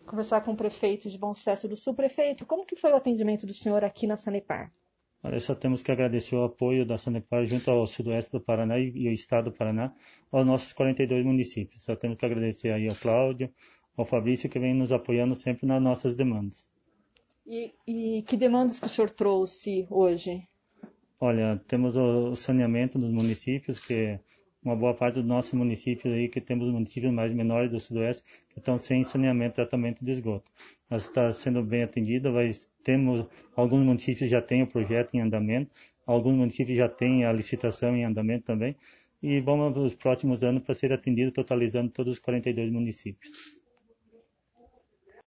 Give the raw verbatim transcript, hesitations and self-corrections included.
conversar com o prefeito de Bom Sucesso do Sul. Prefeito, como que foi o atendimento do senhor aqui na Sanepar? Olha, só temos que agradecer o apoio da Sanepar junto ao Sudoeste do Paraná e, e o Estado do Paraná, aos nossos quarenta e dois municípios. Só temos que agradecer aí ao Cláudio, ao Fabrício, que vem nos apoiando sempre nas nossas demandas. E, e que demandas que o senhor trouxe hoje? Olha, temos o saneamento dos municípios, que uma boa parte dos nossos municípios aí, que temos municípios mais menores do Sudoeste, que estão sem saneamento e tratamento de esgoto. Nós está sendo bem atendido, mas temos, alguns municípios já têm o projeto em andamento, alguns municípios já têm a licitação em andamento também, e vamos nos próximos anos para ser atendido, totalizando todos os quarenta e dois municípios.